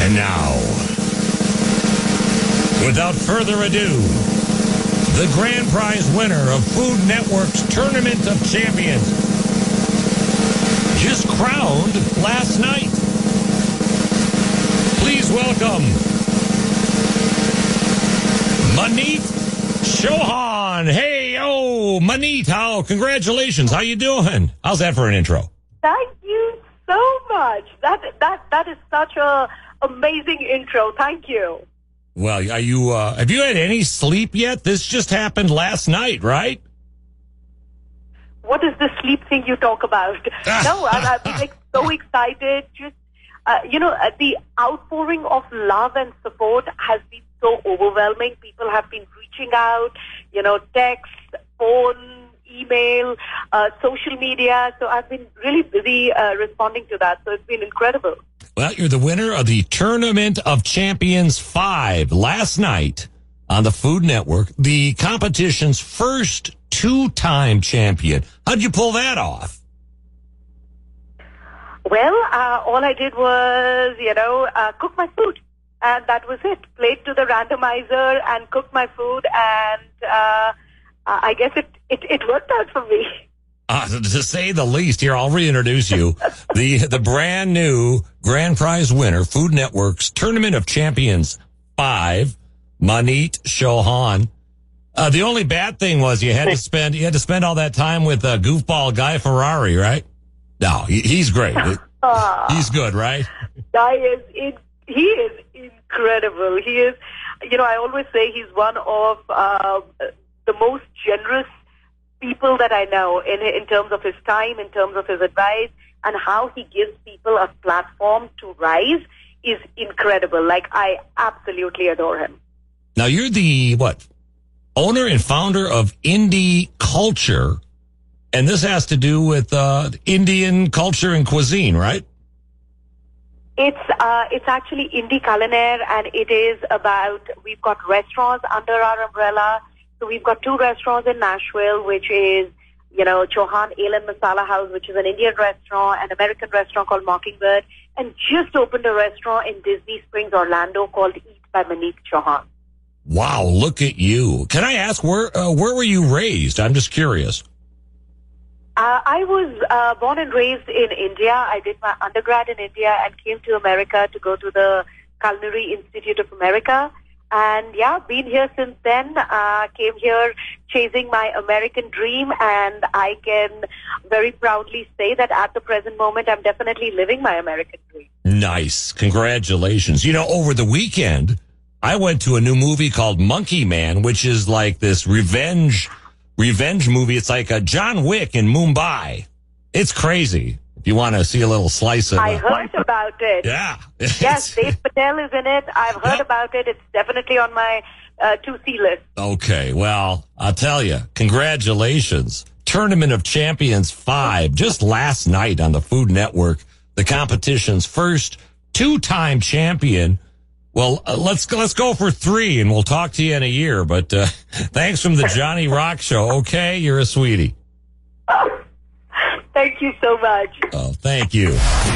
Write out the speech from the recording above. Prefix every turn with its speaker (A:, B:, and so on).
A: And now, without further ado, the grand prize winner of Food Network's Tournament of Champions, just crowned last night. Please welcome Maneet Chauhan. Hey, Maneet, congratulations. How you doing? How's that for an intro?
B: Thank you so much. That is such a amazing intro. Thank you.
A: Well, are you? Have you had any sleep yet? This just happened last night, right?
B: What is the sleep thing you talk about? No, I've been so excited. Just the outpouring of love and support has been so overwhelming. People have been reaching out, text, phone, email, social media. So I've been really busy responding to that. So it's been incredible.
A: Well, you're the winner of the Tournament of Champions 5 last night on the Food Network, the competition's first two-time champion. How'd you pull that off?
B: Well, all I did was, cook my food. And that was it. Played to the randomizer and cooked my food. And I guess it worked out for me.
A: To say the least, here, I'll reintroduce you. The brand new grand prize winner, Food Network's Tournament of Champions 5, Maneet Chauhan. The only bad thing was you had to spend all that time with goofball Guy Ferrari, right? No, he's great. He's good, right?
B: He is incredible. He is, I always say he's one of the most generous people that I know in terms of his time, in terms of his advice, and how he gives people a platform to rise is incredible. Like, I absolutely adore him.
A: Now, you're the, owner and founder of Indie Culture, and this has to do with Indian culture and cuisine, right?
B: It's actually Indie Culinaire, and it is about, we've got restaurants under our umbrella. So we've got 2 restaurants in Nashville, which is, Chauhan Ale and Masala House, which is an Indian restaurant, an American restaurant called Mockingbird, and just opened a restaurant in Disney Springs, Orlando called Eat by Maneet Chauhan.
A: Wow, look at you. Can I ask, where were you raised? I'm just curious.
B: I was born and raised in India. I did my undergrad in India and came to America to go to the Culinary Institute of America. And been here since then. Came here chasing my American dream, and I can very proudly say that at the present moment, I'm definitely living my American dream.
A: Nice. Congratulations. Over the weekend, I went to a new movie called Monkey Man, which is like this revenge movie. It's like a John Wick in Mumbai. It's crazy. If you want to see a little slice of it.
B: I heard about it.
A: Yeah.
B: Yes, Dave Patel is in it. I've heard about it. It's definitely on my to-see list.
A: Okay, well, I'll tell you, congratulations. Tournament of Champions 5, just last night on the Food Network, the competition's first two-time champion. Well, let's go for 3, and we'll talk to you in a year. But thanks from the Johnny Rock Show. Okay, you're a sweetie.
B: Thank you so much.
A: Oh, thank you.